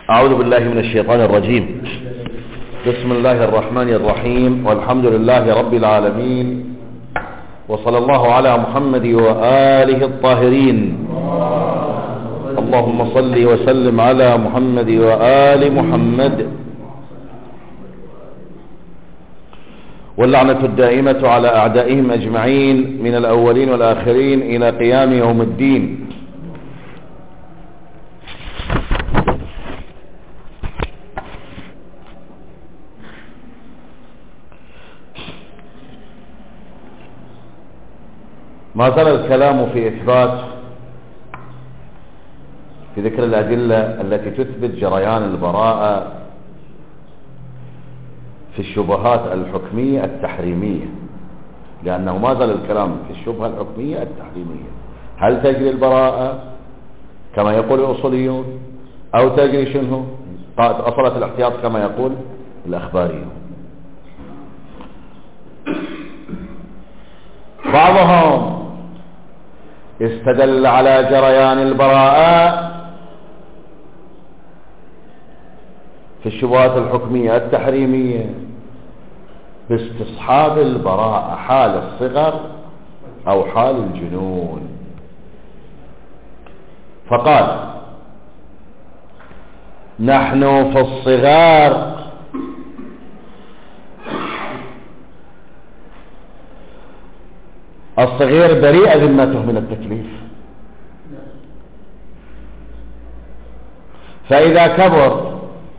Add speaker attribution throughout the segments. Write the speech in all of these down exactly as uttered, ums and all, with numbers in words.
Speaker 1: أعوذ بالله من الشيطان الرجيم. بسم الله الرحمن الرحيم، والحمد لله رب العالمين، وصلى الله على محمد وآله الطاهرين. اللهم صل وسلم على محمد وآل محمد. واللعنة الدائمة على أعدائهم أجمعين من الأولين والآخرين إلى قيام يوم الدين. ما زال الكلام في إثبات في ذكر الأدلة التي تثبت جريان البراءة في الشبهات الحكمية التحريمية، لأنه ما زال الكلام في الشبهة الحكمية التحريمية. هل تجري البراءة كما يقول الأصوليون أو تجري شنو أصلة الاحتياط كما يقول الأخباريون؟ بعضهم استدل على جريان البراءة في الشبهات الحكمية التحريمية باستصحاب البراءة حال الصغر أو حال الجنون، فقال: نحن في الصغار الصغير بريء ذمته من التكليف، فإذا كبر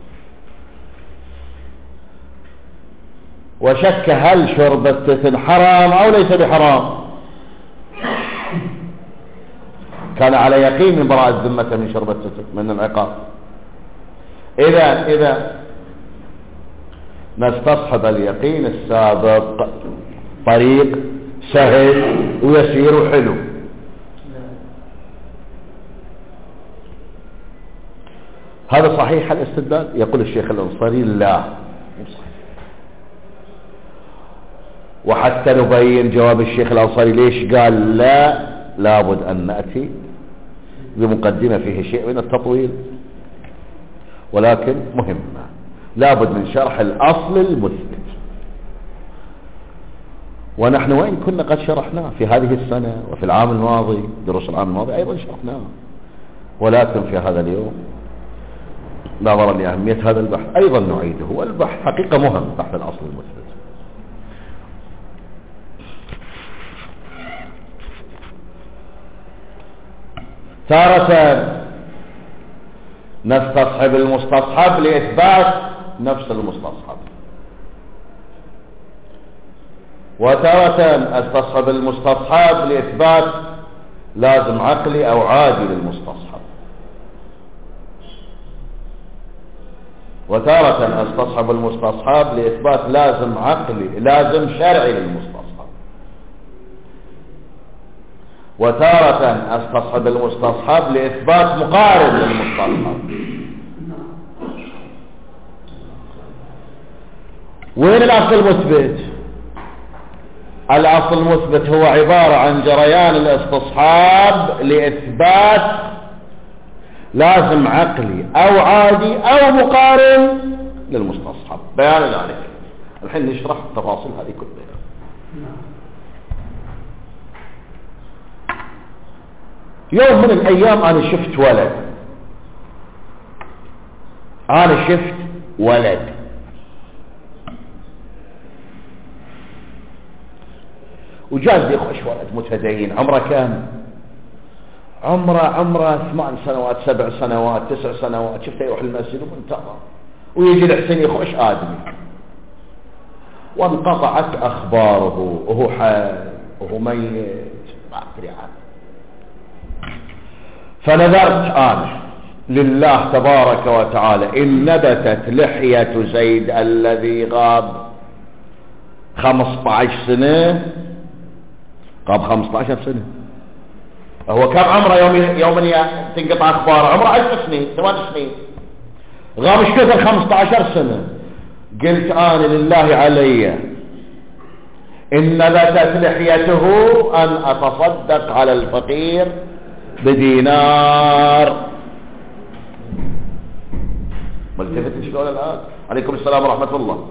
Speaker 1: وشك هل شرب التثن حرام أو ليس بحرام، كان على يقين من براءة ذمته من شرب التثن من العقاب. إذا إذا نستصحب اليقين السابق، طريق سهل ويسير وحلو. هذا صحيح الاستدلال؟ يقول الشيخ الأنصاري: لا، وحتى نبين جواب الشيخ الأنصاري ليش قال لا، لابد أن نأتي بمقدمة فيه شيء من التطويل، ولكن مهمة، لابد من شرح الأصل المثبت. ونحن وإن كنا قد شرحناه في هذه السنة وفي العام الماضي، دروس العام الماضي أيضا شرحناه، ولكن في هذا اليوم نظرا لأهمية هذا البحث أيضا نعيده، والبحث حقيقة مهم، بحث الأصل المثبت. تارة نستصحب المستصحب لإثبات نفس المستصحب، وتارة استصحب المستصحب لإثبات لازم عقلي أو عادي للمستصحب، وتارة استصحب المستصحب لإثبات لازم عقلي لازم شرعي للمستصحب، وتارة استصحب المستصحب لإثبات مقارن للمستصحب. وين الأصل المثبت؟ الأصل المثبت هو عبارة عن جريان الاستصحاب لإثبات لازم عقلي أو عادي أو مقارن للمستصحب. بيان ذلك الحين نشرح التفاصيل هذه كلها. يوم من الأيام أنا شفت ولد أنا شفت ولد وجاز يخش ولد متدين، عمره كام؟ عمره عمره ثمان سنوات سبع سنوات تسع سنوات. شفته يروح المسجد ومنتظر، ويجي الحسين يخش آدمي، وانقطعت أخباره، وهو حي وهو ميت ما أدري عنه. فنذرت أنا لله تبارك وتعالى إن نبتت لحية زيد الذي غاب خمسة عشر سنة، غاب خمسة عشر سنة، هو كم عمره يوم يوم تنقطع أخباره؟ عمره عشر سنين ثمان سنين، غاب ايش كثر خمسة عشر سنة. قلت أنا لله علي إن نبتت لحيته أن أتصدق على الفقير بدينار. ملتفت شلون الآن؟ عليكم السلام ورحمة الله.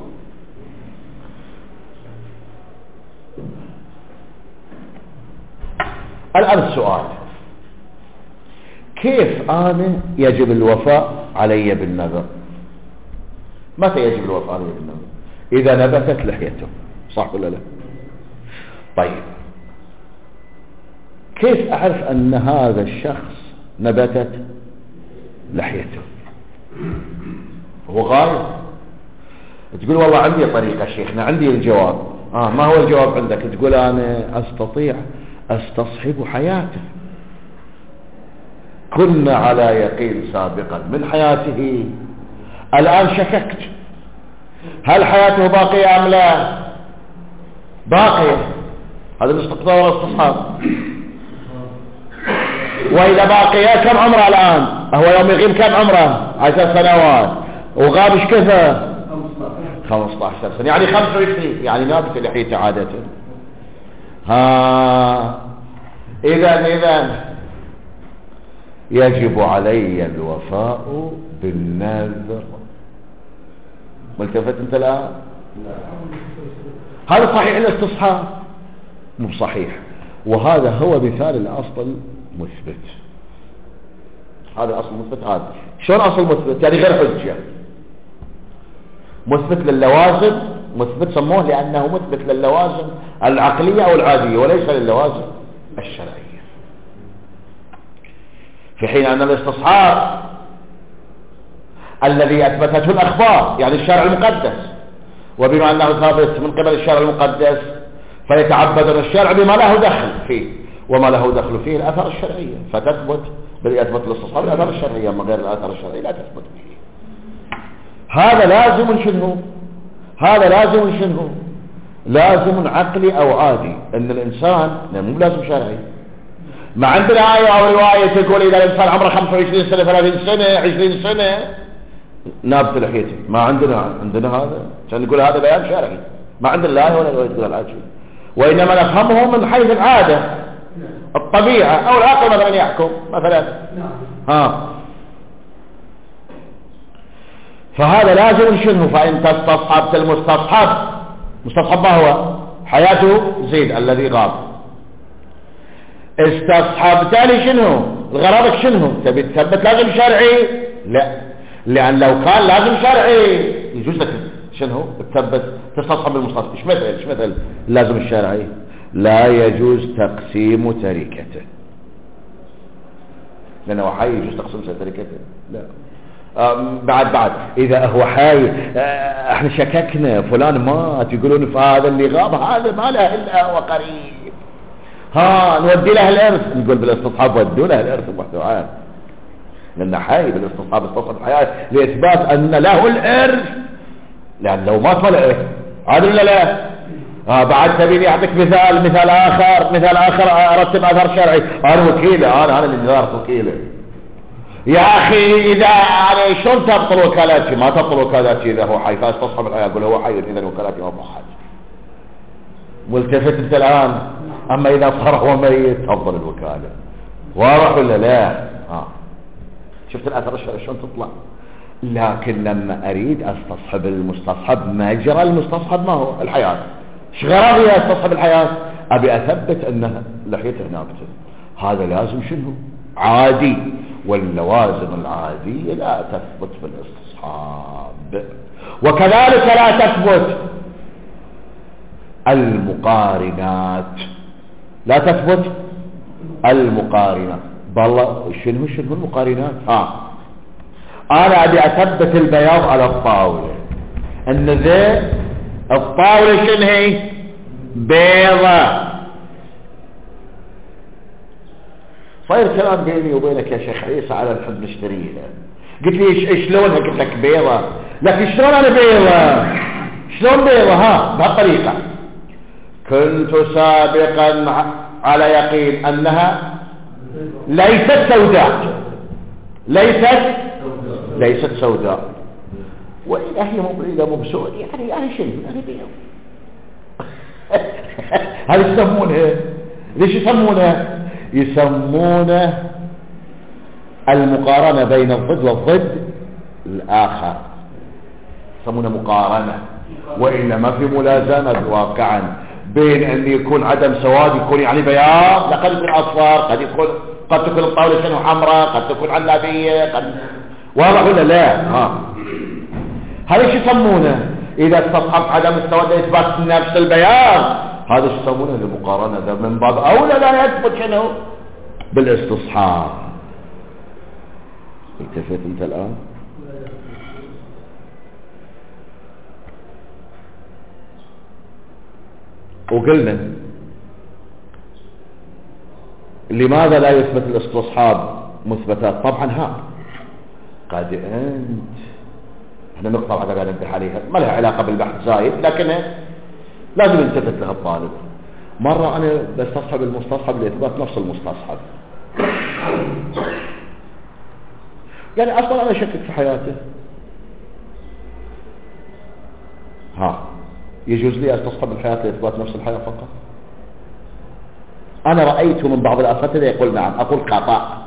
Speaker 1: الآن السؤال، كيف أنا يجب الوفاء علي بالنذر؟ متى يجب الوفاء علي بالنذر؟ إذا نبتت لحيته، صح ولا لا؟ طيب كيف أعرف أن هذا الشخص نبتت لحيته؟ هو غايب، تقول والله عندي طريقة شيخنا، عندي الجواب. آه ما هو الجواب عندك؟ تقول أنا أستطيع استصحب حياته، كنا على يقين سابقا من حياته، الآن شككت، هل حياته باقية أم لا؟ باقية، هذا الاستقطاع والاستصحاب. وإذا باقية كم عمره الآن؟ هو يوم يغيب كم عمره؟ عشر سنوات، وغاب ايش كثر؟ خمسة عشر سنة، يعني خمسة وعشرين، يعني نابت لحيته عادة. ها إذا إذا يجب علي الوفاء بالنذر. ملتفت انت الآن؟ هذا صحيح الاستصحاب؟ مو صحيح، وهذا هو مثال الأصل مثبت. هذا أصل مثبت. هذا شلون أصل مثبت؟ يعني غير حجة، مثبت للوازم، مثبت سموه لأنه مثبت للوازم العقلية أو العادية وليس للوازم الشرعية، في حين أن الاستصحاب الذي أثبتته الأخبار يعني الشرع المقدس، وبما أنه ثابت من قبل الشرع المقدس فيتعبد الشرع بما له دخل فيه، وما له دخل فيه الآثار الشرعية، فتثبت بالذي أثبت الاستصحاب الآثار الشرعية، أما غير الآثار الشرعية لا تثبت فيه. هذا لازم شنو؟ هذا لازم شنو؟ لازم عقلي أو عادي، أن الإنسان مو لازم شرعي. ما عندنا آية أو رواية تقول إذا الإنسان عمره خمسة وعشرين سنة ثلاثين سنة عشرين سنة نابت لحيته، ما عندنا عندنا هذا عشان نقول هذا بيان شرعي، ما عندنا لا آية ولا رواية تقول العاجل، وإنما نفهمه من حيث العادة الطبيعة أو العقل مثلا يحكم مثلا. ها فهذا لازم شنو؟ فإن استصحبت المستصحب، مستصحب ما هو؟ حياته زيد الذي غاب، استصحبت لي شنو؟ الغرابك شنو؟ تبي تثبت لازم شرعي؟ لا، لأن لو كان لازم شرعي يجوز لك شنو؟ تثبت تستصحب المستصحب. ايش مثل ايش مثل لازم الشرعي؟ لا يجوز تقسيم تركته، لأنه حي يجوز تقسيم تركته؟ لا. بعد بعد إذا هو حي احنا شككنا فلان مات، يقولون فهذا اللي غاب هذا ما له إلا هو قريب، ها نودي له الإرث، نقول بالاستصحاب ودوا له الإرث وحده، لأنه حي بالاستصحاب استصحب الحياة لإثبات أن له الإرث، لأن لو مات ولا إيه عادل ولا لا. آه بعد تبيني أعطيك مثال مثال آخر مثال آخر أرتب أثر شرعي، أنا وكيله، أنا أنا اللي نظارة وكيله. يا أخي إذا أنا شلون تبطل وكالاتي؟ ما تبطل وكالاتي إذا هو حي، فاستصحب الحياة أقول هو حي إذا وكالاتي ما بحاج. ملتفت أنت الآن؟ أما إذا صار هو ميت تفضل الوكالة، واضح ولا لا؟ آه. شفت الأثر الشرعي شلون تطلع؟ لكن لما أريد أستصحب المستصحب مجرى المستصحب ما هو؟ الحياة. ايش غرضي استصحب الحياة؟ أبي أثبت أنها لحيته نابته، هذا لازم شنو؟ عادي، واللوازم العادية لا تثبت بالاستصحاب، وكذلك لا تثبت المقارنات، لا تثبت المقارنات. بالله شنو شنو المقارنات؟ اه انا ابي اثبت البياض على الطاولة، ان ذا الطاولة شنو هي؟ بيضة. صاير كلام بيني وبينك يا شيخ عيسى على نحب نشتريها، قلت لي شلونها؟ قلت لك بيضة، لكن شلون انا بيضة؟ شلون بيضة؟ ها بهالطريقة. كنت سابقا على يقين انها ليست سوداء، ليست ليست سوداء، وإذا هي مبريدة مبسوط يعني يعني شيء يعني بيض. هل يسمونها؟ ليش يسمونها؟ يسمونه المقارنة بين الضد والضد الآخر، يسمونه مقارنة، وإلا ما في ملازمة واقعا بين أن يكون عدم سواد يكون يعني بياض، لا قد يكون أصفر، قد يكون قد تكون الطاولة شنو حمراء، قد تكون علابية، قد واضح ولا لا؟ ها هذا ايش يسمونه؟ إذا استصحبت عدم السواد إثبات نفس البياض، هذا ايش يسمونه؟ المقارنة. ده من باب أولى لا يثبت شنو؟ بالاستصحاب. التفت انت الآن؟ وقلنا لماذا لا يثبت الاستصحاب مثبتات؟ طبعا ها قد انت احنا نقطع على قاعد ننتهي عليها ما لها علاقة بالبحث زايد، لكن لازم ينتبه لها الطالب. مرة انا بستصحب المستصحب لاثبات نفس المستصحب، يعني اصلا انا شكك في حياته، ها يجوز لي استصحب الحياة لاثبات نفس الحياة فقط؟ انا رأيت من بعض الاساتذة يقول نعم، اقول خطأ،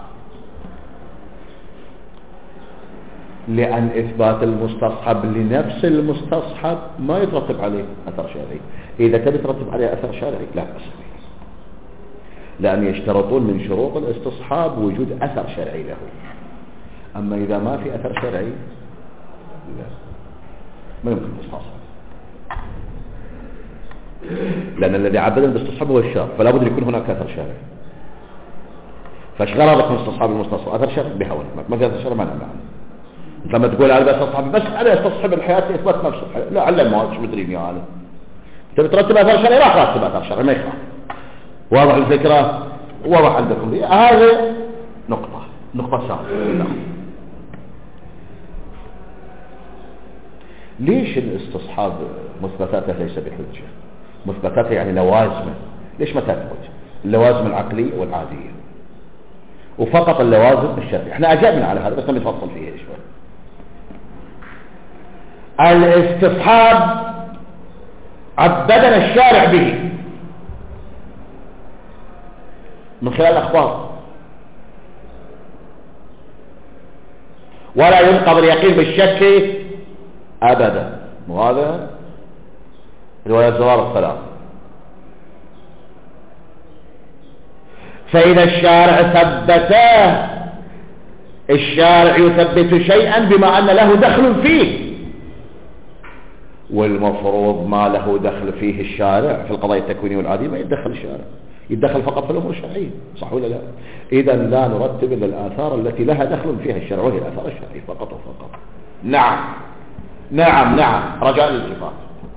Speaker 1: لأن إثبات المستصحب لنفس المستصحب ما يترتب عليه أثر شرعي. إذا كان يترتب عليه أثر شرعي لا بأس به، لأن يشترطون من شروط الاستصحاب وجود أثر شرعي له. أما إذا ما في أثر شرعي لا ما يمكن مستصحب، لأن الذي عبدنا بالاستصحاب هو الشرع، فلا بد يكون هناك أثر شرعي. فايش غرضك من استصحاب المستصحب؟ أثر شرعي بهوى، ما في أثر شرعي ما نعمل. لما تقول انا بستصحب بس انا استصحب الحياه اثبات نفس الحياه، لا علم ما مش مدري يا انا انت بترتب اثر شرعي، راح ترتب اثر شرعي ما يخالف. واضح الفكره؟ واضح عندكم؟ هذه نقطه نقطه ثانيه. ليش الاستصحاب مثبتاته ليس بحجه؟ مثبتاته يعني لوازمه، ليش ما تثبت؟ اللوازم العقليه والعاديه وفقط اللوازم الشرعيه. احنا اجبنا على هذا بس نفصل فيه شوي. الاستصحاب عبدنا الشارع به من خلال الأخبار، ولا ينقض اليقين بالشك أبدا، وهذا رواية الزوار الثلاث. فإذا الشارع ثبته، الشارع يثبت شيئا بما أن له دخل فيه، والمفروض ما له دخل فيه الشارع في القضايا التكوينية والعادية ما يتدخل الشارع، يتدخل فقط في الأمور الشرعية، صح ولا لا؟ إذا لا نرتب إلا الآثار التي لها دخل فيها الشرع، وهي الآثار الشرعية فقط وفقط. نعم نعم نعم رجاء الالتفات.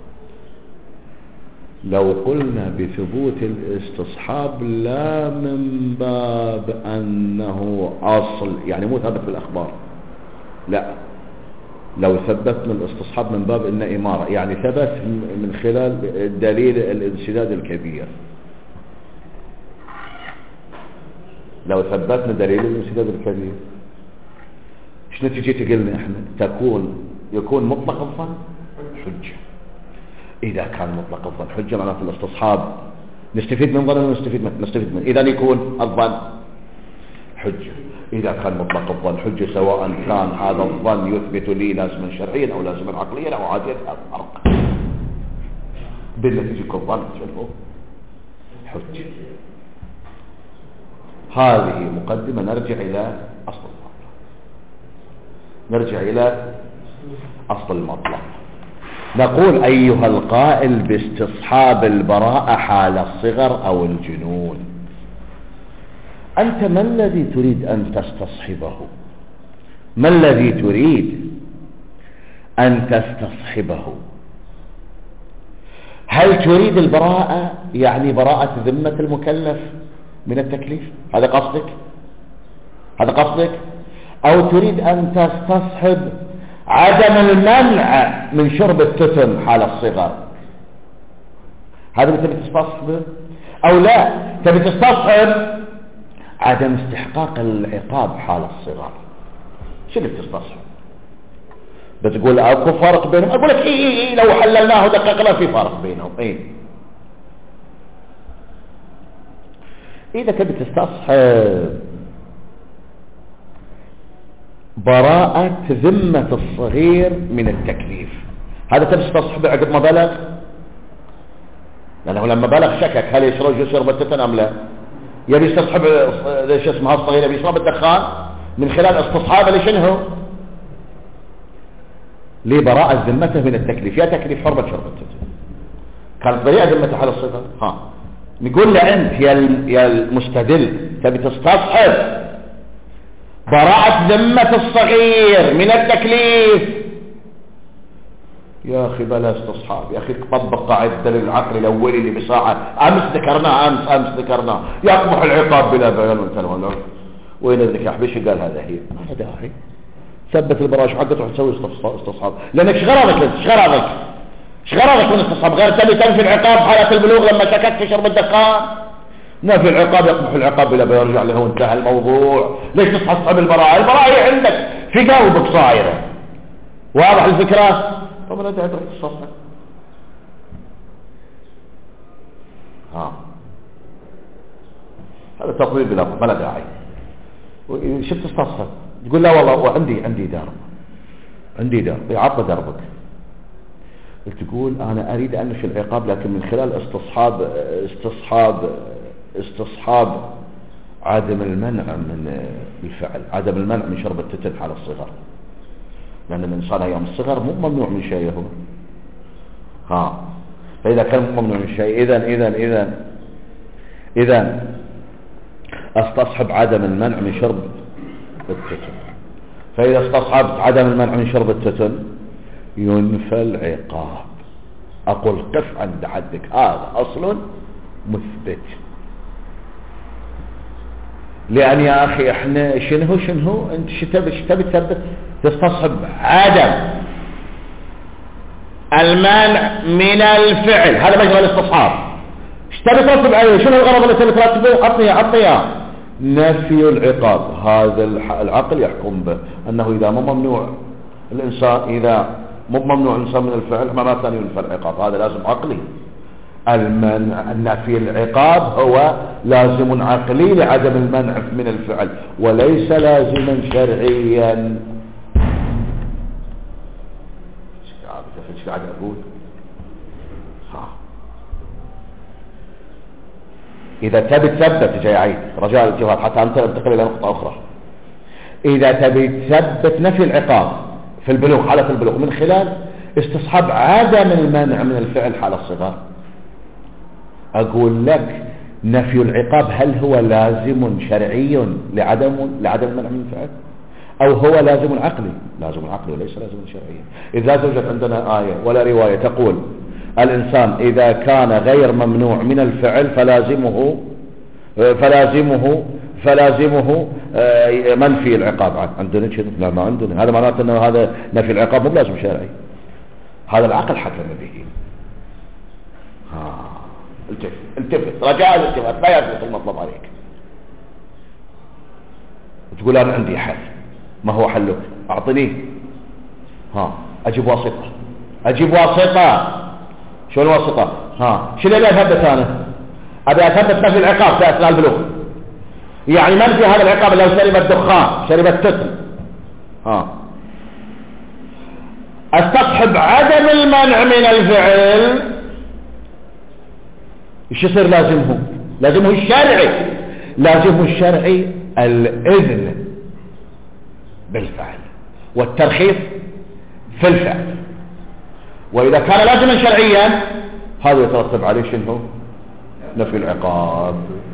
Speaker 1: لو قلنا بثبوت الاستصحاب لا من باب أنه أصل، يعني مو ثابت في الأخبار، لا، لو ثبتنا الاستصحاب من باب إنه إمارة، يعني ثبت من خلال دليل الانسداد الكبير. لو ثبتنا دليل الانسداد الكبير ايش نتيجة قلنا احنا؟ تكون يكون مطلق الظن حجة. إذا كان مطلق الظن حجة معناته الاستصحاب نستفيد من ظن ولا نستفيد من نستفيد من إذا يكون الظن حجة. إذا كان مطلق الظن حجة سواء كان هذا الظن يثبت لي لازما شرعيا أو لازما عقليا أو عاديا، الفرق بالنتيجة يكون ظن حجة. هذه مقدمة. نرجع إلى أصل المطلب، نرجع إلى أصل المطلب. نقول أيها القائل باستصحاب البراءة حال الصغر أو الجنون، أنت ما الذي تريد أن تستصحبه؟ ما الذي تريد أن تستصحبه؟ هل تريد البراءة يعني براءة ذمة المكلف من التكليف؟ هذا قصدك؟ هذا قصدك؟ أو تريد أن تستصحب عدم المنع من شرب التتم حال الصغر؟ هذا اللي تبي تستصحبه؟ أو لا تبي تستصحب عدم استحقاق العقاب حال الصغر؟ شو اللي بتستصحب؟ بتقول اكو فرق بينهم؟ اقول لك اي اي اي لو حللناه دققنا في فرق بينهم. اي اذا كنت تستصحب براءة ذمة الصغير من التكليف. هذا تستصحب عقب ما بلغ، لأنه لما بلغ شكك هل يشرب يشرب التتن أم لا، يبي يستصحب ليش اسمها الصغير، يبي يشرب الدخان من خلال استصحابه لشنه لبراءة ذمته من التكليف. يا تكليف حرمة شرب التتن كانت بريئة ذمته على الصغر. ها نقول له أنت يا المستدل تبي تستصحب براءة ذمة الصغير من التكليف، يا أخي بلا استصحاب، يا أخي طبق قاعدة الدليل العقلي الأولي اللي بساعة أمس ذكرناه أمس أمس ذكرناه يقبح العقاب بلا بيان ولا وين الذكاء بيش قال هذا هي ما داعي ثبت البراش حقك تروح تسوي استصحاب، لأنك شغرضك انت شغرضك شغرضك من استصحاب غير تبي تنفي العقاب حالة البلوغ لما شككت في شرب الدخان. نفي العقاب يقبح العقاب بلا بيان يرجع له انتهى الموضوع. ليش تصحصحب البراءة؟ البراءة هي عندك في قلبك صايرة. واضح الفكرة؟ طب لا داعي تروح تستصحب. ها هذا تطبيق بلا ما لا داعي. شفت تستصحب تقول لا والله وعندي عندي درب عندي درب يعطى دربك، تقول انا اريد انفي العقاب لكن من خلال استصحاب استصحاب استصحاب عدم المنع من الفعل، عدم المنع من شرب التتن على الصغر، لان الانسان ايام الصغر مو ممنوع من شيء هو. ها فاذا كان ممنوع من شيء اذا اذا اذا اذا استصحب عدم المنع من شرب التتن. فاذا استصحبت عدم المنع من شرب التتن ينفى العقاب. اقول قف عند حدك، هذا اصل مثبت. لان يا اخي احنا شنو شنو انت شتبي شتبي تثبت تستصحب عدم المانع من الفعل، هذا مجرى الاستصحاب. اشتبي تصب عليه شنو الغرض اللي تبي ترتبه؟ عطني عطني نفي العقاب. هذا العقل يحكم به انه اذا مو ممنوع الانسان اذا مو ممنوع الانسان من الفعل معناته انه ينفى العقاب. هذا لازم عقلي. المنع نفي العقاب هو لازم عقلي لعدم المنع من الفعل وليس لازما شرعيا. ايش قاعد اقول؟ ها اذا تبي تثبت جاي عيد رجاء الجواب حتى انتقل الى نقطه اخرى. اذا تبي تثبت نفي العقاب في البلوغ حاله البلوغ من خلال استصحاب عدم المنع من الفعل حال الصغر، اقول لك نفي العقاب هل هو لازم شرعي لعدم لعدم المنع من الفعل او هو لازم عقلي؟ لازم عقلي وليس لازم شرعي. اذا توجد عندنا آية ولا رواية تقول الانسان اذا كان غير ممنوع من الفعل فلازمه فلازمه فلازمه منفي العقاب، عندنا كذا؟ لا ما عندنا. هذا معناته انه هذا نفي العقاب مو لازم شرعي، هذا العقل حكم به. ها التفت التفت رجاء التفت لا يثبت المطلب عليك. تقول انا عندي حل، ما هو حلك؟ اعطنيه. ها اجيب واسطة اجيب واسطة. شو الواسطة؟ ها شنو اللي اثبت انا؟ ابي اثبت نفي العقاب في اثناء البلوغ، يعني من في هذا العقاب لو شرب الدخان شرب التتن. ها استصحب عدم المنع من الفعل. ايش يصير لازمه؟ لازمه الشرعي. لازمه الشرعي الاذن بالفعل والترخيص في الفعل. واذا كان لازما شرعيا هذا يترتب عليه شنو؟ نفي العقاب.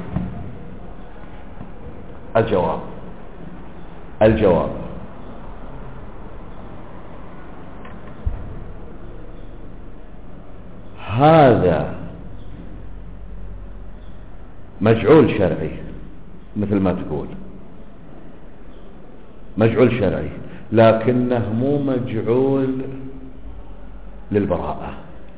Speaker 1: الجواب الجواب هذا مجعول شرعي مثل ما تقول، مجعول شرعي لكنه مو مجعول للبراءة.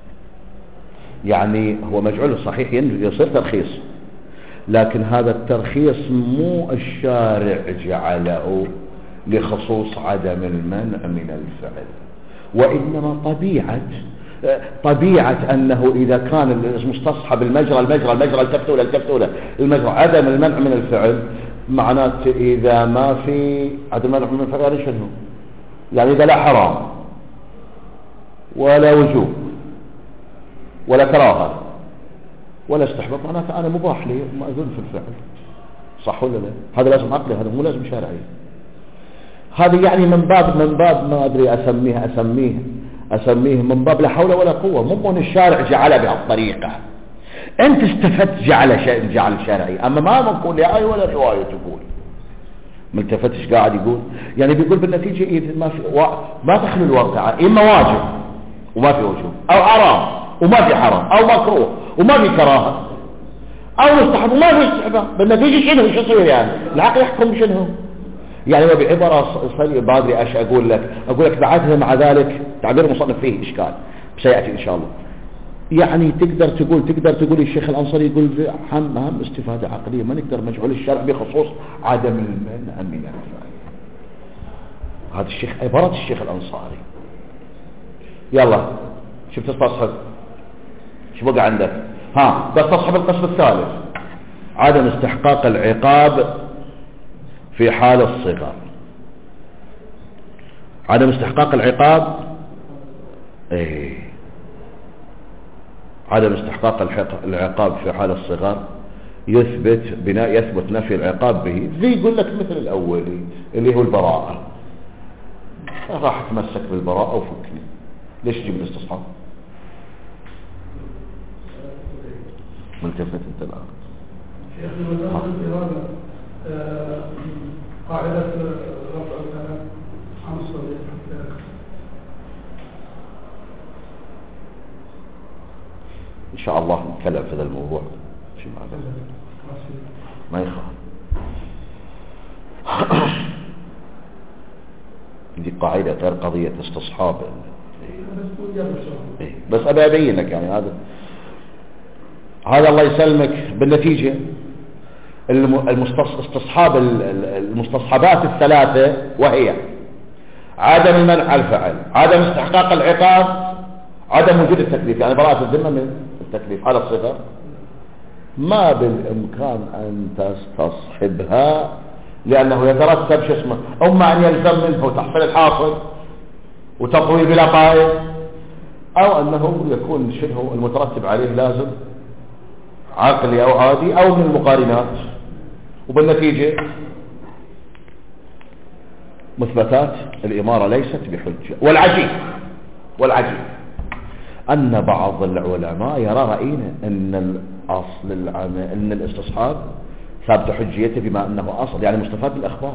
Speaker 1: يعني هو مجعول صحيح يصير ترخيص، لكن هذا الترخيص مو الشارع جعله لخصوص عدم المنع من الفعل، وإنما طبيعة طبيعة أنه إذا كان المستصحب المجرى المجرى المجرى التفتولة التفتولة المجرى عدم المنع من الفعل، معناته إذا ما في عدم المانع من الفعل يعني شنو؟ يعني إذا لا حرام ولا وجوب ولا كراهة ولا استحباب معناته أنا مباح لي مأذون في الفعل. صح ولا لا؟ هذا لازم عقلي، هذا مو لازم شرعي. هذا يعني من باب من باب ما أدري أسميه أسميه أسميه من باب لا حول ولا قوة. مو من الشارع جعله بهالطريقة، أنت استفدت جعل شيء جعل شرعي، أما ما نقول آية ولا رواية تقول. ملتفتش قاعد يقول يعني بيقول بالنتيجة إيه ما في و... ما تخلو الواقع، إما واجب وما في وجوب، أو حرام وما في حرام، أو مكروه وما في كراهة، أو مستحب وما في استحباب. بالنتيجة شنو شو يصير يعني؟ العقل يحكم شنو يعني. وبعبارة صلي بادري ايش اقول لك اقول لك بعدها مع ذلك تعبير المصنف فيه اشكال سياتي ان شاء الله. يعني تقدر تقول تقدر تقول الشيخ الانصاري يقول هم هم استفاده عقليه، ما نقدر نجعل الشرع بخصوص عدم المنع من الفعل. هذا الشيخ عباره الشيخ الانصاري. يلا شوف تستصحب شو بقى عندك. ها تستصحب القسم الثالث عدم استحقاق العقاب في حال الصغر. عدم استحقاق العقاب ايه عدم استحقاق العقاب في حال الصغر يثبت بناء يثبت نفي العقاب به. زي يقول لك مثل الاولي اللي هو البراءة، راح اتمسك بالبراءة وفكني. ليش تجيب الاستصحاب؟ ملتفت انت الان
Speaker 2: قاعدة رفع الكلام عن الصديق
Speaker 1: إن شاء الله نتكلم في هذا الموضوع شيء ما يخاف. دي قاعدة غير قضية استصحاب إيه. بس أبي أبين لك يعني هذا هذا الله يسلمك. بالنتيجة المستصحاب المستصحبات الثلاثة وهي عدم المنع الفعل، عدم استحقاق العقاب، عدم وجود التكليف، يعني براءة الذمة من التكليف على الصغر، ما بالإمكان أن تستصحبها لأنه يترتب شو اسمه أما أن يلزم منه تحصيل الحاصل وتطويل بلا قائد، أو أنه يكون شنو المترتب عليه لازم عقلي أو عادي أو من المقارنات. وبالنتيجة مثبتات الإمارة ليست بحجة. والعجيب والعجيب أن بعض العلماء يرى رأينا أن الأصل العام أن الاستصحاب ثابت حجيته بما أنه أصل يعني مستفاد بالأخبار.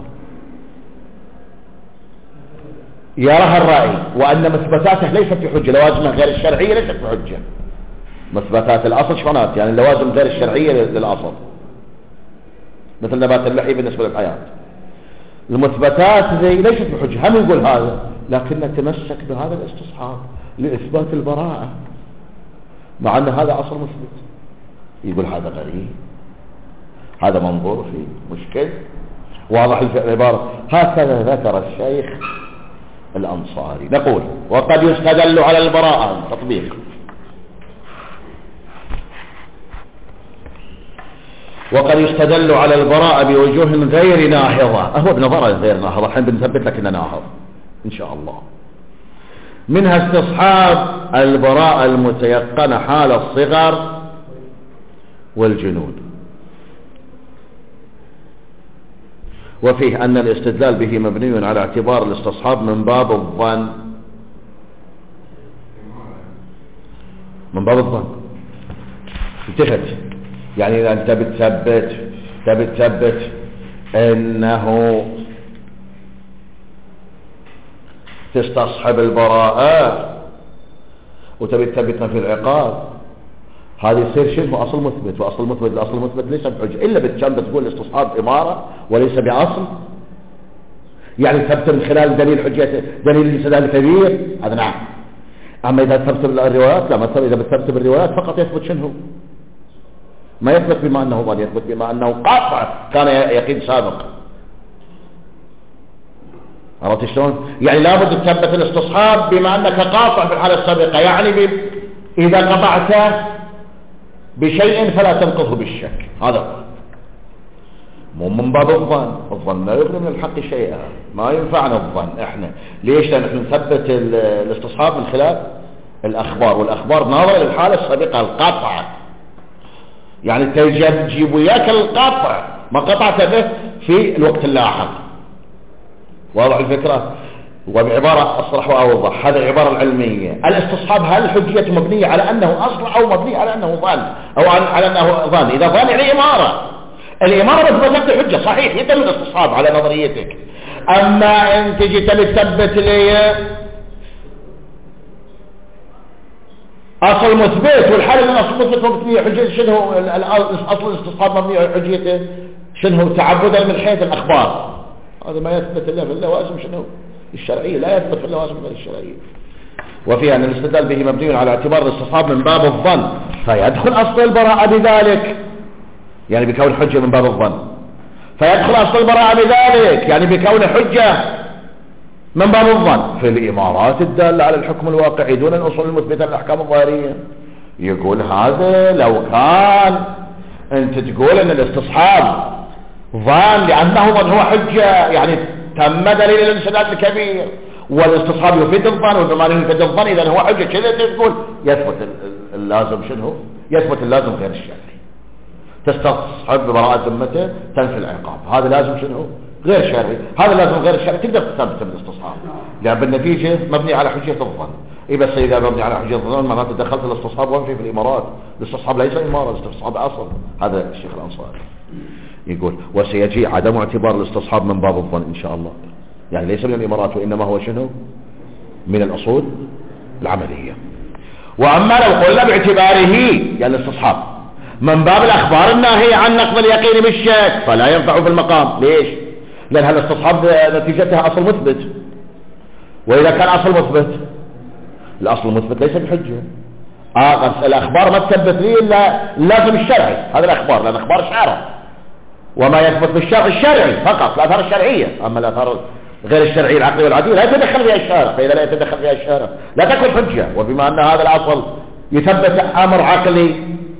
Speaker 1: يراها الرأي وأن مثبتاته ليست بحجة، لوازمه غير الشرعية ليست بحجة. مثبتات الأصل شفنات يعني اللوازم غير الشرعية للأصل مثل نبات اللحية بالنسبة للحياة. المثبتات ذي ليست بحجة، هم يقول هذا لكن نتمسك بهذا الاستصحاب لإثبات البراءة مع أن هذا أصل مثبت. يقول هذا غريب، هذا منظور فيه مشكل. واضح العبارة. هكذا ذكر الشيخ الأنصاري. نقول وقد يستدل على البراءة تطبيق وقد يستدل على البراءة بوجوه غير ناهضة. أهو بنظرة غير ناهضة، الحين بنثبت لك إنه ناهض إن شاء الله. منها استصحاب البراءة المتيقنة حال الصغر والجنون، وفيه أن الاستدلال به مبني على اعتبار الاستصحاب من باب الظن من باب الظن التفت يعني إذا أنت بتثبت تبي تثبت أنه تستصحب البراءة وتبي تثبت في العقاب، هذا يصير شيء هو أصل مثبت، وأصل مثبت الأصل مثبت ليس بحجة إلا بتشان بتقول استصحاب إمارة وليس بأصل. يعني ثبت من خلال دليل حجة دليل الاستدلال الكبير هذا نعم. أما إذا ثبت بالروايات لا، مثلا إذا بتثبت بالروايات فقط يثبت شنو ما يثبت بما أنه ظن، يثبت بما أنه قاطع كان يقين سابق. عرفت شلون؟ يعني لابد تثبت الاستصحاب بما أنك قاطع في الحالة السابقة، يعني ب... إذا قطعت بشيء فلا تنقضه بالشك. هذا مو من باب الظن. الظن لا يغني من الحق شيئا، ما ينفعنا الظن احنا. ليش؟ لان احنا نثبت الاستصحاب من خلال الاخبار، والاخبار ناظره للحاله السابقه القطع. يعني تجيب وياك القطع ما قطعت به في الوقت اللاحق. واضح الفكره؟ وبعباره اصرح واوضح، هذه العباره العلميه. الاستصحاب هل حجيته مبنيه على انه اصل او مبنيه على انه ظن، او على انه ظن؟ اذا ظن يعني اماره، الاماره بس بلغت حجه صحيح يتم الاستصحاب على نظريتك. اما ان تجي تبي تثبت لي اصل مثبت، والحال ان اصل مثبت مبنيه حجيته شنو؟ اصل الاستصحاب مبنيه على حجيته شنو؟ تعبدا من حيث الاخبار. هذا ما يثبت الا في اللوازم شنو؟ الشرعيه، لا يثبت في اللوازم الشرعيه. وفيها ان الاستدلال به مبني على اعتبار الاستصحاب من باب الظن، فيدخل اصل البراءه بذلك، يعني بكون حجه من باب الظن. فيدخل اصل البراءه بذلك، يعني بكون حجه من باب الظن في الامارات الداله على الحكم الواقعي دون الاصول المثبته للاحكام الظاهريه. يقول هذا لو كان انت تقول ان الاستصحاب ظن لانه ظن هو حجه، يعني تم دليل الانسداد الكبير، والاستصحاب يفيد الظن والضمان يفيد الظن، اذا هو حجه كذا تقول يثبت اللازم شنو؟ يثبت اللازم غير الشرعي. تستصحب ببراءة ذمته تنفي العقاب، هذا لازم شنو؟ غير شرعي. هذا لازم غير الشرعي تقدر تثبته بالاستصحاب، لان بالنتيجه مبني على حجيه الظن. اي بس اذا مبني على حجيه الظن معناته دخلت الاستصحاب وامشي في الامارات. الاستصحاب ليس اماره، الاستصحاب اصل. هذا الشيخ الانصاري يقول وسيجي عدم اعتبار الاستصحاب من باب الظن ان شاء الله، يعني ليس من الامارات وانما هو شنو؟ من الاصول العمليه. واما لو قلنا باعتباره يعني الاستصحاب من باب الاخبار الناهيه عن نقض اليقين بالشك فلا ينفع في المقام. ليش؟ لان الاستصحاب نتيجتها اصل مثبت، واذا كان اصل مثبت الاصل المثبت ليس بحجه. اه الاخبار ما تثبت لي الا اللازم الشرعي، هذا الاخبار لان الاخبار شعره، وما يثبت بالشرع الشرعي فقط الاثار الشرعيه. اما الاثار غير الشرعيه العقليه والعاديه لا يتدخل فيها الشارع، فاذا لا يتدخل فيها الشارع لا تكون حجه. وبما ان هذا الاصل يثبت امر عقلي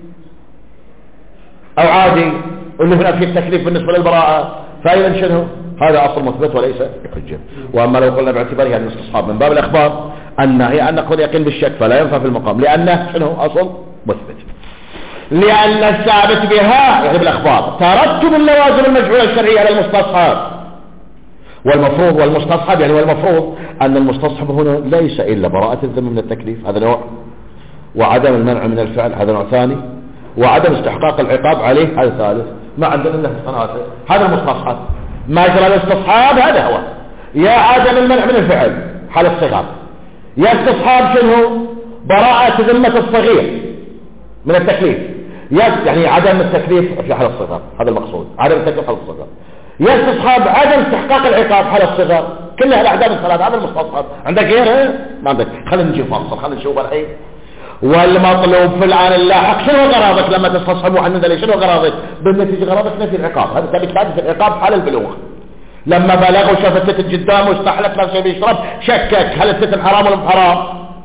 Speaker 1: او عادي اللي هنا في التكليف بالنسبه للبراءه، فاذا شنو؟ هذا اصل مثبت وليس بحجه. واما لو قلنا باعتباره يعني الاستصحاب من باب الاخبار النهي عن نقض اليقين بالشك فلا ينفع في المقام، لانه شنو؟ اصل مثبت. لان الثابت بها يعني بالاخبار ترتب اللوازم المجعوله الشرعيه على المستصحب، والمفروض والمستصحب يعني والمفروض ان المستصحب هنا ليس الا براءه الذمه من التكليف، هذا نوع، وعدم المنع من الفعل هذا نوع ثاني، وعدم استحقاق العقاب عليه هذا ثالث. ما عندنا الا قناعته هذا المستصحب. ما يجرى الاستصحاب هذا هو يا عدم المنع من الفعل حال الصغار، يا استصحاب شنو؟ براءة ذمة الصغير من التكليف، يعني عدم التكليف في حال الصغار، هذا المقصود عدم التكليف حال الصغار. يا استصحاب عدم استحقاق العقاب حال الصغار، كلها الاعدام الثلاث. هذا المستصحب. عندك غيره؟ ما عندك. خلينا نجي فصل، خلينا نشوف الحين. والمطلوب في الآن اللاحق شنو غراضك لما تستصحب عن ذلك؟ شنو غراضك؟ بالنتيجة غراضك نفي العقاب، هذا ثابت ثابت العقاب حال البلوغ. لما بلغ وشاف التت قدامه واستحلف نفسه بيشرب شكك هل التت حرام ولا حرام؟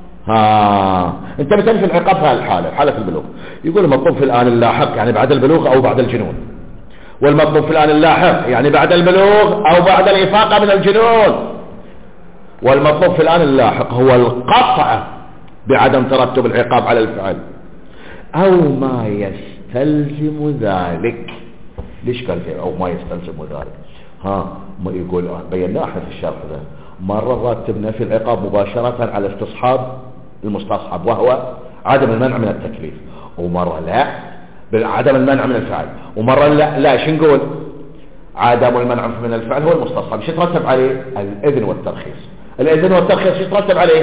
Speaker 1: ها انت بتنفي العقاب في هالحالة حالة البلوغ. يقول المطلوب في الآن اللاحق يعني بعد البلوغ او بعد الجنون، والمطلوب في الآن اللاحق يعني بعد البلوغ او بعد الإفاقة من الجنون. والمطلوب في الآن اللاحق هو القطع بعدم ترتب العقاب على الفعل او ما يستلزم ذلك. ليش قال فيه او ما يستلزم ذلك؟ ها ما يقول بينا احنا في الشرح ده مرة رتبنا في العقاب مباشرة على استصحاب المستصحب وهو عدم المنع من التكليف، ومرة لا بعدم المنع من الفعل، ومرة لا لا شو نقول؟ عدم المنع من الفعل هو المستصحب. شو يترتب عليه؟ الاذن والترخيص. الاذن والترخيص شو يترتب عليه؟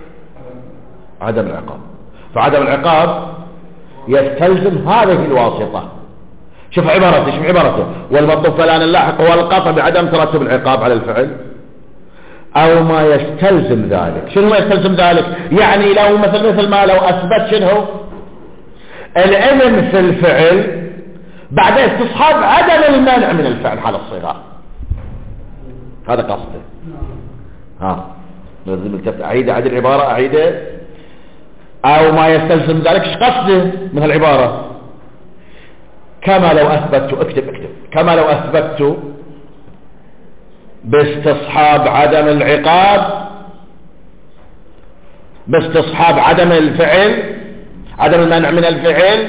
Speaker 1: عدم العقاب. فعدم العقاب يستلزم هذه الواسطة. شوف عبارته، شوف عبارته والمطلوب فالآن اللاحق هو القطع بعدم ترتب العقاب على الفعل او ما يستلزم ذلك. شنو ما يستلزم ذلك؟ يعني لو مثل مثل ما لو اثبت شنو الاذن في الفعل بعد استصحاب عدم المنع من الفعل حال الصغار، هذا قصده. ها لازم اعيد اعيد العبارة اعيده او ما يستلزم ذلك. ايش قصده من هالعبارة؟ كما لو اثبت، اكتب اكتب كما لو أثبتت باستصحاب عدم العقاب، باستصحاب عدم الفعل، عدم المنع من الفعل،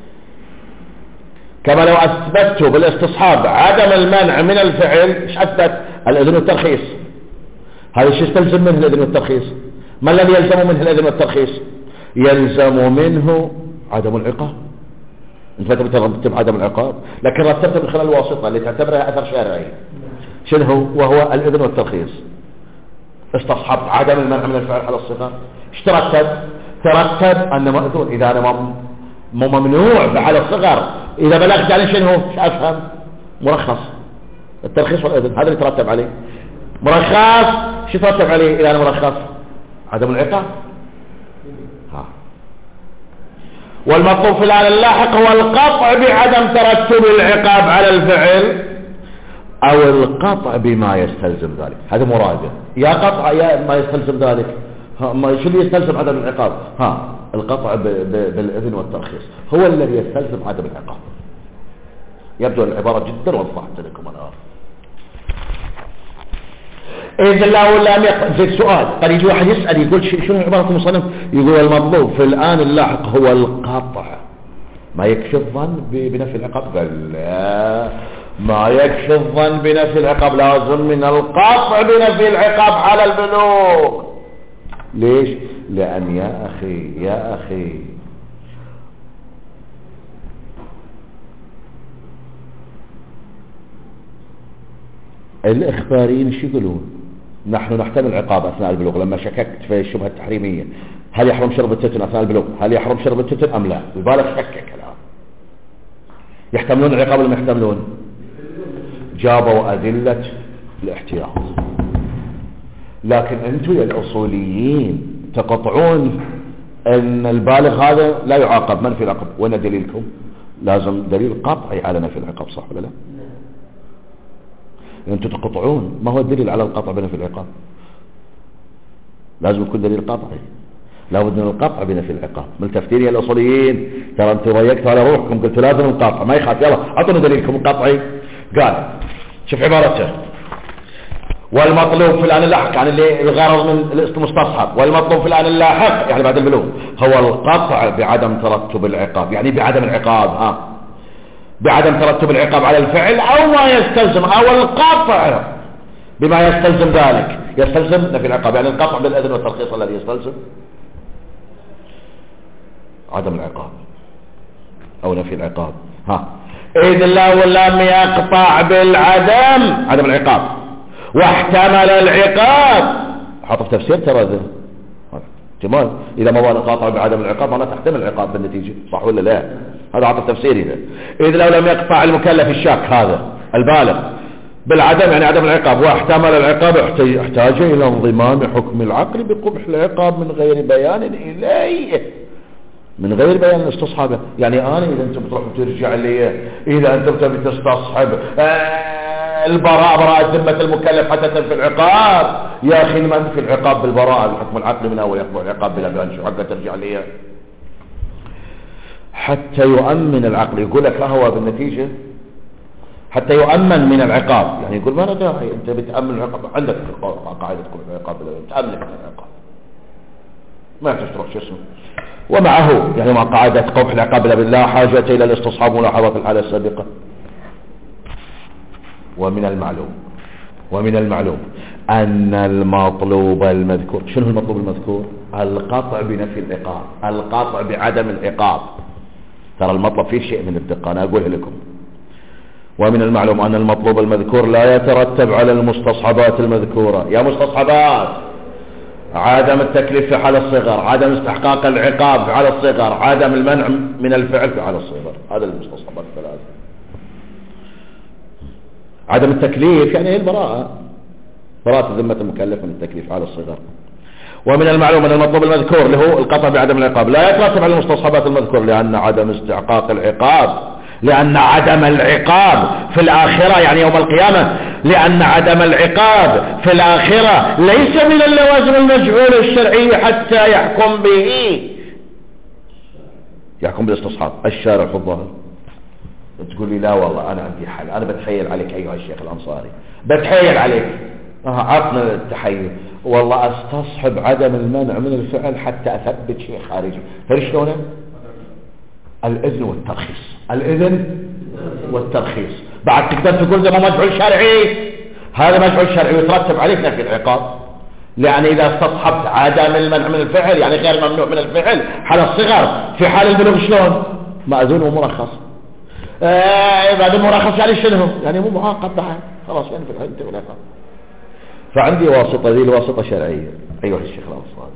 Speaker 1: كما لو أثبتت بالاستصحاب عدم المنع من الفعل. ايش أثبت؟ الإذن والترخيص. هذا الشيء يستلزم منه الإذن والترخيص. ما الذي يلزم منه الإذن والترخيص؟ يلزم منه عدم العقاب. انت ترتب عدم العقاب، لكن رتبت من خلال الواسطة اللي تعتبرها أثر شرعي. شنو هو؟ وهو الإذن والترخيص. استصحبت عدم المنع من الفعل على الصغر. ايش ترتب؟ ترتب أن مأذون. إذا أنا مو ممنوع على الصغر، إذا بلغت عليه شنو هو؟ ايش أفهم؟ مرخص. الترخيص والإذن هذا اللي ترتب عليه. مرخص شو ترتب عليه إذا أنا مرخص؟ عدم العقاب. ها. والمطلوب في الآن اللاحق هو القطع بعدم ترتب العقاب على الفعل أو القطع بما يستلزم ذلك. هذا مراده، يا قطع يا ما يستلزم ذلك. ما شو اللي يستلزم عدم العقاب؟ ها القطع بالإذن والترخيص هو الذي يستلزم عدم العقاب. يبدو العبارة جدا وضحت لكم الآن. إذا لو لم يقع زي السؤال قد يجي واحد يسأل يقول شنو عبارة المصنف؟ يقول المطلوب في الآن اللاحق هو القطع، ما يكفي الظن بنفي العقاب. قال لا، ما يكفي الظن بنفي العقاب، لازم من القطع بنفي العقاب على البلوغ. ليش؟ لأن يا أخي يا أخي الإخباريين ايش يقولون؟ نحن نحتمل عقاب أثناء البلوغ. لما شككت في الشبهة التحريمية هل يحرم شرب التتن أثناء البلوغ؟ هل يحرم شرب التتن أم لا؟ يبالغ شكك الآن. يحتملون العقاب ولا ما يحتملون؟ جابوا أدلة الاحتياط. لكن أنتم يا الأصوليين تقطعون أن البالغ هذا لا يعاقب. من في العقاب؟ وين دليلكم؟ لازم دليل قطعي على نفي العقاب، صح ولا لا؟ أنتم تقطعون. ما هو الدليل على القطع بنفي العقاب؟ لازم يكون دليل قطعي. لابد من القطع بنفي العقاب. ملتفتين يا الأصوليين، ترى أنتم ضيقتوا على روحكم، قلت لازم القطع. ما يخاف، يلا أعطونا دليلكم القطعي. قال شوف عبارته: والمطلوب في الآن اللاحق، يعني اللي الغرض من المستصحب، والمطلوب في الآن اللاحق يعني بعد البلوغ هو القطع بعدم ترتب العقاب، يعني بعدم العقاب، ها بعدم ترتب العقاب على الفعل أو ما يستلزم، أو القطع بما يستلزم ذلك. يستلزم نفي العقاب، يعني القطع بالإذن والترخيص الذي يستلزم عدم العقاب أو نفي العقاب. ها إذ لو لم يقطع بالعدم عدم العقاب واحتمل العقاب، حط في تفسير ترى ذا احتمال. إذا ما بان قاطع بعدم العقاب أنا تحتمل العقاب بالنتيجة، صح ولا لا؟ هذا عطف تفسيري ذا. إذ لو لم يقطع المكلف الشاك هذا البالغ بالعدم يعني عدم العقاب واحتمل العقاب احتاج إلى انضمام حكم العقل بقبح العقاب من غير بيان إليه، من غير بيان استصحابه. يعني أنا إذا أنتم بتروحوا ترجع لي، إذا أنتم تبي تستصحب آه البراءة، براءة ذمة المكلف حتى تنفي العقاب، يا أخي ما أنفي العقاب بالبراءة الحكم العقلي من أول يقبع العقاب بلا بيان، شو حقا ترجع لي حتى يؤمن العقل. يقول لك هو بالنتيجة حتى يؤمن من العقاب، يعني يقول ما أنا داعي أنت بتأمن العقاب، عندك قاعدة تقول العقاب تأمنك من العقاب، ما تشترك شو اسمه. ومعه يعني مع قاعدة قبح العقاب لا حاجة إلى الاستصحاب ملاحظة في الحالة السابقة. ومن المعلوم ومن المعلوم أن المطلوب المذكور، شنو المطلوب المذكور؟ القطع بنفي العقاب، القطع بعدم العقاب. ترى المطلب فيه شيء من الدقة أنا أقول لكم. ومن المعلوم أن المطلوب المذكور لا يترتب على المستصحبات المذكورة. يا مستصحبات: عدم التكليف في حال الصغر، عدم استحقاق العقاب على الصغر، عدم المنع من الفعل في حال الصغر. هذا المستصحبات الثلاثة. عدم التكليف يعني البراءة، براءة ذمة المكلف من التكليف على الصغر. ومن المعلوم أن المطلوب المذكور اللي هو القطع بعدم العقاب لا يترتب على المستصحبات المذكور، لأن عدم استحقاق العقاب لأن عدم العقاب في الآخرة يعني يوم القيامة لأن عدم العقاب في الآخرة ليس من اللوازم المجعول الشرعي حتى يحكم به، يحكم بالاستصحاب الشارع في الظاهر. تقول لي لا والله أنا عندي حل، أنا بتحيل عليك أيها الشيخ الأنصاري، بتحيل عليك، آه عطنا التحيل، والله استصحب عدم المنع من الفعل حتى أثبت شيء خارجي. فشلونه؟ الإذن والترخيص، الإذن والترخيص. بعد تقدر تقول ده مجعول شرعي، هذا مجعول شرعي ويترتب عليك نفي العقاب، لأن إذا استصحبت عدم المنع من الفعل يعني غير ممنوع من الفعل حال الصغر، في حال البلوغ شلون؟ مأذون ومرخص. آه بعد المرخص يعني شنو؟ يعني مو معاقب بعد، خلاص يعني في الحين تقول العقاب. فعندي واسطة، ذي الواسطة شرعية أيها الشيخ الأنصاري.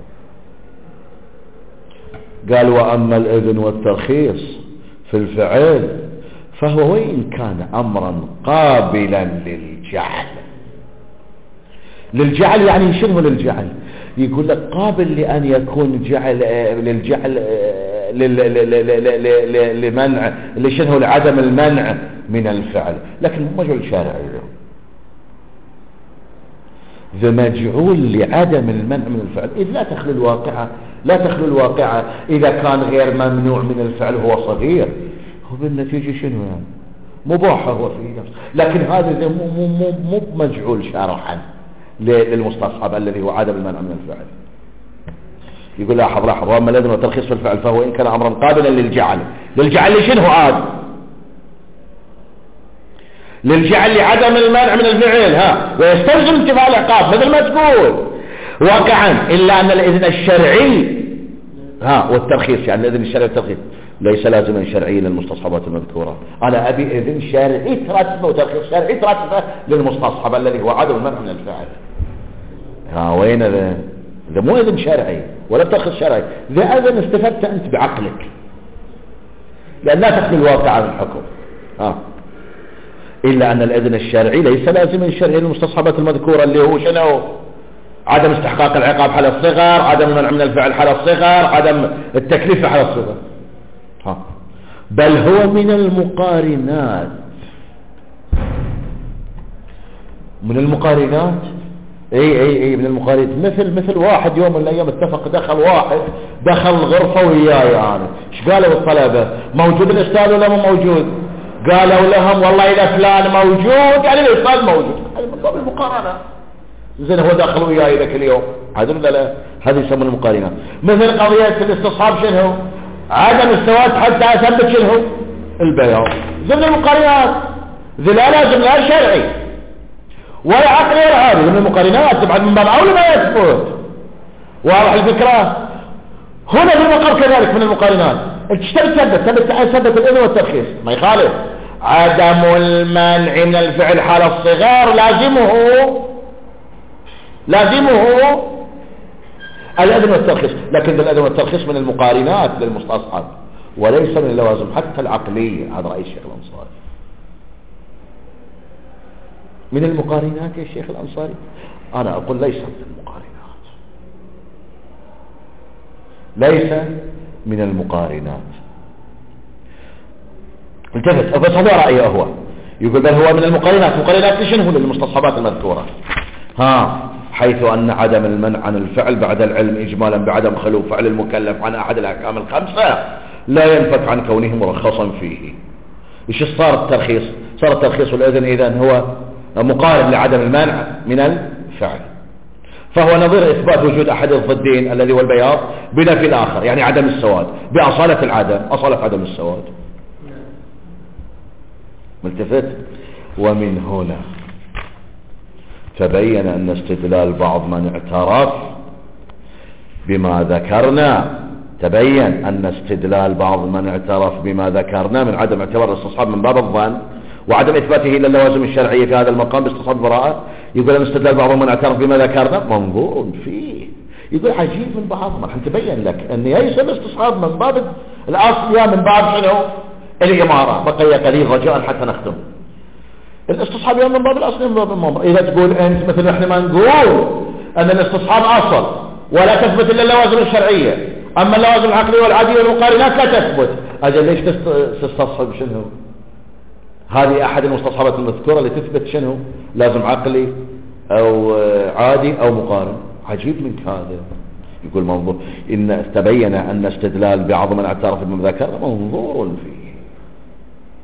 Speaker 1: قال وأما الإذن والترخيص في الفعل فهو وإن كان أمرا قابلا للجعل. للجعل يعني شنو للجعل؟ يقول لك قابل لأن يكون جعل للجعل لمنع لشنو لعدم المنع من الفعل، لكن مجعول شارعي. ذا مجعول لعدم المنع من الفعل إذ لا تخلو الواقعة، لا تخلو الواقعة إذا كان غير ممنوع من الفعل هو صغير، هو بالنتيجة شنو يعني؟ مباح هو في نفسه، لكن هذا مو مو مو مو مجعول شرعا للمستصحب الذي هو عدم المنع من الفعل. يقول لاحظ لاحظ واما الإذن والترخيص في الفعل فهو إن كان أمرا قابلا للجعل. للجعل لشنو عاد؟ للجعل لعدم المنع من الفعل، ها، ويستلزم انتفاء العقاب مثل ما تقول واقعا، إلا أن الإذن الشرعي ها والترخيص يعني الإذن الشرعي والترخيص ليس لازما شرعيا للمستصحبات المذكورة. أنا أبي إذن شرعي ترتبه وترخيص شرعي ترتبه للمستصحب الذي هو عدم المنع من الفعل. ها وين ذا؟ ذا مو إذن شرعي ولا ترخيص شرعي، ذا إذن استفدت أنت بعقلك، لأن لا تخلو الواقع من الحكم. ها إلا أن الإذن الشرعي ليس لازما شرعي للمستصحبات المذكورة اللي هو شنو؟ عدم استحقاق العقاب حال الصغر، عدم المنع من الفعل حال الصغر، عدم التكليف حال الصغر. ها بل هو من المقارنات، من المقارنات اي اي اي من المقارنات. مثل مثل واحد يوم من الايام اتفق دخل واحد دخل غرفة وياي يعني، ايش قالوا الطلبة؟ موجود الاستاذ ولا مو موجود؟ قالوا لهم والله اذا فلان موجود يعني الاستاذ موجود. هذه من باب المقارنة. زين هو داخل وياي ذاك اليوم، هذا ولا لا؟ هذه يسمون المقارنات. مثل قضية الاستصحاب شنو؟ عدم السواد حتى اثبت شنو؟ البياض. ضمن المقارنات، ذي لا لازم لا شرعي ولا عقلي ولا عادي، ضمن المقارنات تبعد من باب اولى ما يثبت. واضح الفكرة؟ هنا في المقر كذلك من المقارنات، ايش تبي تثبت؟ تبي تثبت الاذن والترخيص ما يخالف. عدم المنع من الفعل حال الصغار لازمه لازمه الأذن والترخيص، لكن الأذن والترخيص من المقارنات للمستصحب وليس من اللوازم حتى العقلية. هذا رأي الشيخ الأنصاري. من المقارنات يا شيخ الأنصاري؟ أنا أقول ليس من المقارنات، ليس من المقارنات. التفت بس هذا رأيه هو، يقول بل هو من المقارنات. مقارنات لشنو؟ للمستصحبات المذكورة. ها حيث أن عدم المنع عن الفعل بعد العلم إجمالا بعدم خلو فعل المكلف عن أحد الأحكام الخمسة لا ينفك عن كونه مرخصا فيه. إيش صار الترخيص؟ صار الترخيص والإذن إذن هو مقارن لعدم المنع من الفعل، فهو نظير إثبات وجود أحد الضدين الذي هو البياض بنفي الآخر، يعني عدم السواد بأصالة العدم، أصالة عدم السواد. ملتفت؟ ومن هنا تبين أن استدلال بعض من اعترف بما ذكرنا تبين أن استدلال بعض من اعترف بما ذكرنا من عدم اعتبار الاستصحاب من باب الظن وعدم إثباته إلا اللوازم الشرعية في هذا المقام باستصحاب براءة. يقول أن استدلال بعض من اعترف بما ذكرنا منظور فيه. يقول عجيب من بعضهم، راح تبين لك أن ليس الاستصحاب من باب الأصل يا من باب شنو؟ الإمارة. بقي قليل رجاء حتى نختم. الاستصحاب يوم من باب الأصل من باب الممر. إذا تقول أنت مثل احنا ما نقول أن الاستصحاب أصل ولا تثبت إلا اللوازم الشرعية، أما اللوازم العقلية والعادية والمقارنات لا تثبت، أجل ليش تستصحب شنو؟ هذه أحد المستصحبات المذكورة اللي تثبت شنو؟ لازم عقلي أو عادي أو مقارن. عجيب منك هذا. يقول منظور إن تبين أن استدلال بعض من اعترف بما ذكر منظور فيه.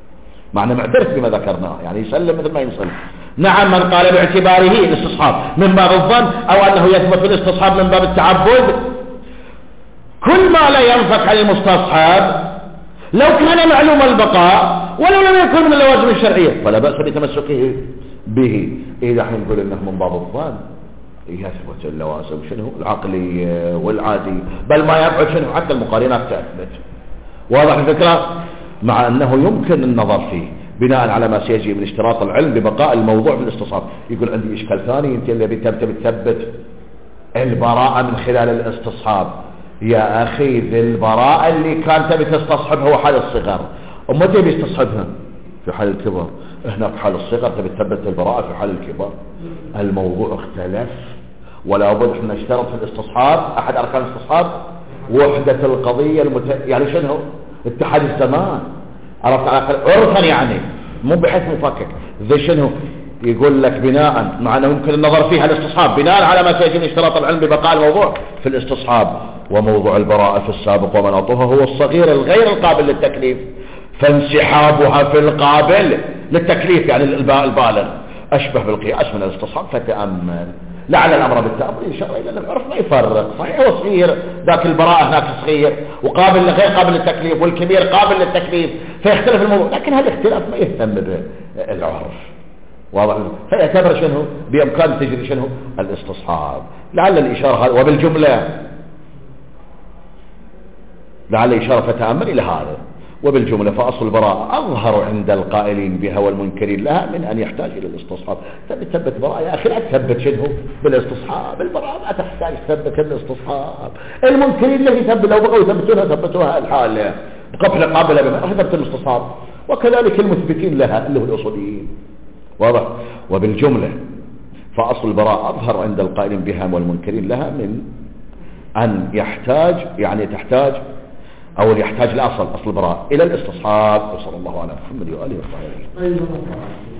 Speaker 1: معنى معترف بما ذكرناه، يعني يسلم مثل ما ينسلم. نعم من قال باعتباره الاستصحاب من باب الظن أو أنه يثبت الاستصحاب من باب التعبد، كل ما لا ينفك عن المستصحب لو كان معلوم البقاء ولو لم يكن من اللوازم الشرعية فلا بأس بتمسكه به. إذا احنا نقول إنه من باب الظن يثبت اللوازم شنو العقلية والعادي، بل ما يبعد شنو حتى المقارنات تثبت. واضح الفكرة؟ مع أنه يمكن النظر فيه بناء على ما سيجي من اشتراط العلم ببقاء الموضوع في الاستصحاب. يقول عندي إشكال ثاني، انت اللي تبي تثبت البراءة من خلال الاستصحاب. يا أخي ذي البراءة اللي كان تبي تستصحبها هو حال الصغر، وما تبي تستصحبها في حال الكبر. هنا في حال الصغر تبي تثبت البراءة في حال الكبر. الموضوع اختلف، ولا بد احنا نشترط في الاستصحاب أحد أركان الاستصحاب وحدة القضية المت... يعني شنو اتحاد الزمان، عرفت على عرفا يعني مو بحيث مفكك. ذي شنو يقول لك بناء مع أنه يمكن النظر فيها الاستصحاب بناء على ما سيجي من اشتراط العلم ببقاء الموضوع في الاستصحاب. وموضوع البراءة في السابق ومناطها هو الصغير الغير القابل للتكليف، فانسحابها في القابل للتكليف يعني البالغ أشبه بالقياس من الاستصحاب. فتأمل لعل الأمر بالتأمل إن شاء الله، لأن العرف ما يفرق. صحيح هو صغير ذاك البراءة هناك صغير وقابل غير قابل للتكليف، والكبير قابل للتكليف، فيختلف الموضوع، لكن هذا الاختلاف ما يهتم بالعرف. واضح؟ فيعتبر شنو بإمكان تجري شنو الاستصحاب. لعل الإشارة هذا وبالجملة لعل إشارة فتأمل إلى هذا. وبالجملة فأصل البراءة أظهر عند القائلين بها والمنكرين لها من أن يحتاج إلى الاستصحاب. تبي تثبت براءة يا أخي لا تثبت شنو بالاستصحاب، البراءة ما تحتاج تثبت الاستصحاب. المنكرين الذي ثبت لو بقوا يثبتونها ثبتوها الحال بقفل قابلة بما أثبت الاستصحاب، وكذلك المثبتين لها اللي هو الأصوليين. واضح؟ وبالجملة فأصل البراءة أظهر عند القائلين بها والمنكرين لها من أن يحتاج يعني تحتاج أو يحتاج الأصل أصل البراءة إلى الاستصحاب. وصلى الله على محمد وآله وصحبه.